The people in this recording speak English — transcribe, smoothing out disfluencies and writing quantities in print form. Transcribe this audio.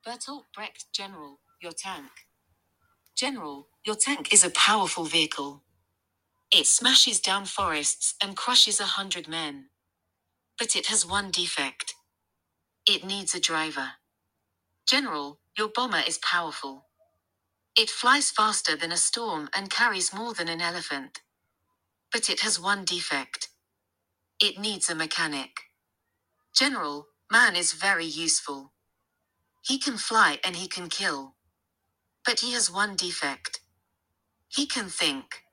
Bertolt Brecht. General, your tank. General, your tank is a powerful vehicle. It smashes down forests and crushes 100 men. But it has one defect. It needs a driver. General, your bomber is powerful. It flies faster than a storm and carries more than an elephant. But it has one defect. It needs a mechanic. General, man is very useful. He can fly and he can kill. But he has one defect. He can think.